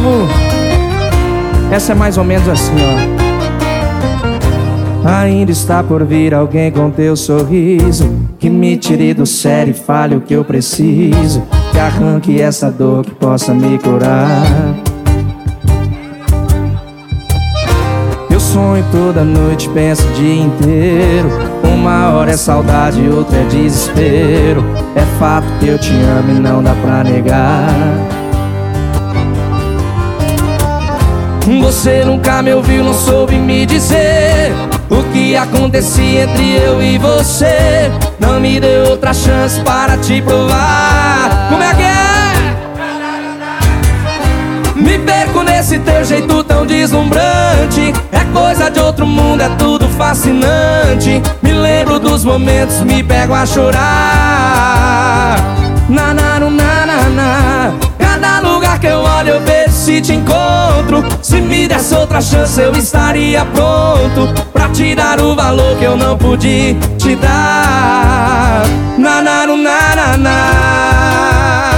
novo. Essa é mais ou menos assim, ó. Ainda está por vir alguém com teu sorriso, que me tire do sério e fale o que eu preciso, que arranque essa dor, que possa me curar. Eu sonho toda noite, penso o dia inteiro. Uma hora é saudade, outra é desespero. É fato que eu te amo e não dá pra negar. Você nunca me ouviu, não soube me dizer o que acontecia entre eu e você. Não me deu outra chance para te provar. Como é que é? Me perco nesse teu jeito tão deslumbrante. É coisa de outro mundo, é tudo fascinante. Me lembro dos momentos, me pego a chorar. Na, na, na, na, na. Cada lugar que eu olho eu vejo se te encontro. Se me desse outra chance eu estaria pronto pra te dar o valor que eu não pude te dar. Na, na, na, na, na.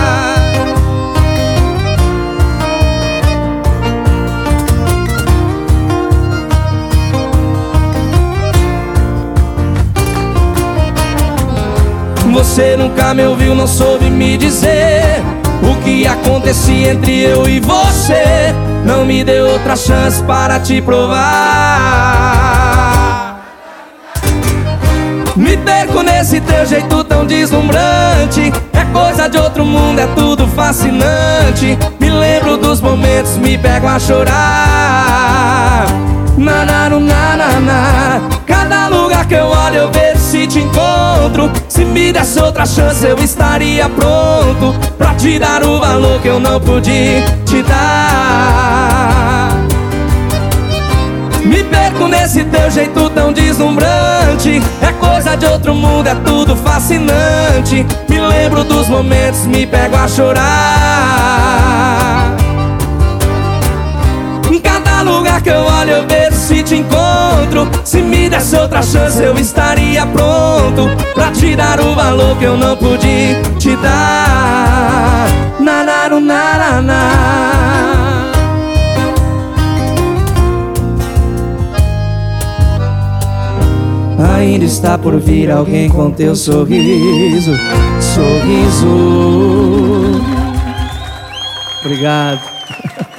Você nunca me ouviu, não soube me dizer o que acontecia entre eu e você. Não me deu outra chance para te provar. Me perco nesse teu jeito tão deslumbrante. É coisa de outro mundo, é tudo fascinante. Me lembro dos momentos, me pego a chorar. Na, na, na, na, na. Cada lugar que eu olho eu vejo se te encontro. Se me desse outra chance eu estaria pronto pra te dar o valor que eu não pude te dar. Me perco nesse teu jeito tão deslumbrante. É coisa de outro mundo, é tudo fascinante. Me lembro dos momentos, me pego a chorar. Em cada lugar que eu olho eu vejo se te encontro. Se me desse outra chance eu estaria pronto pra te dar o valor que eu não pude te dar. Na, na, na, na, na. Ainda está por vir alguém com teu sorriso. Sorriso. Obrigado.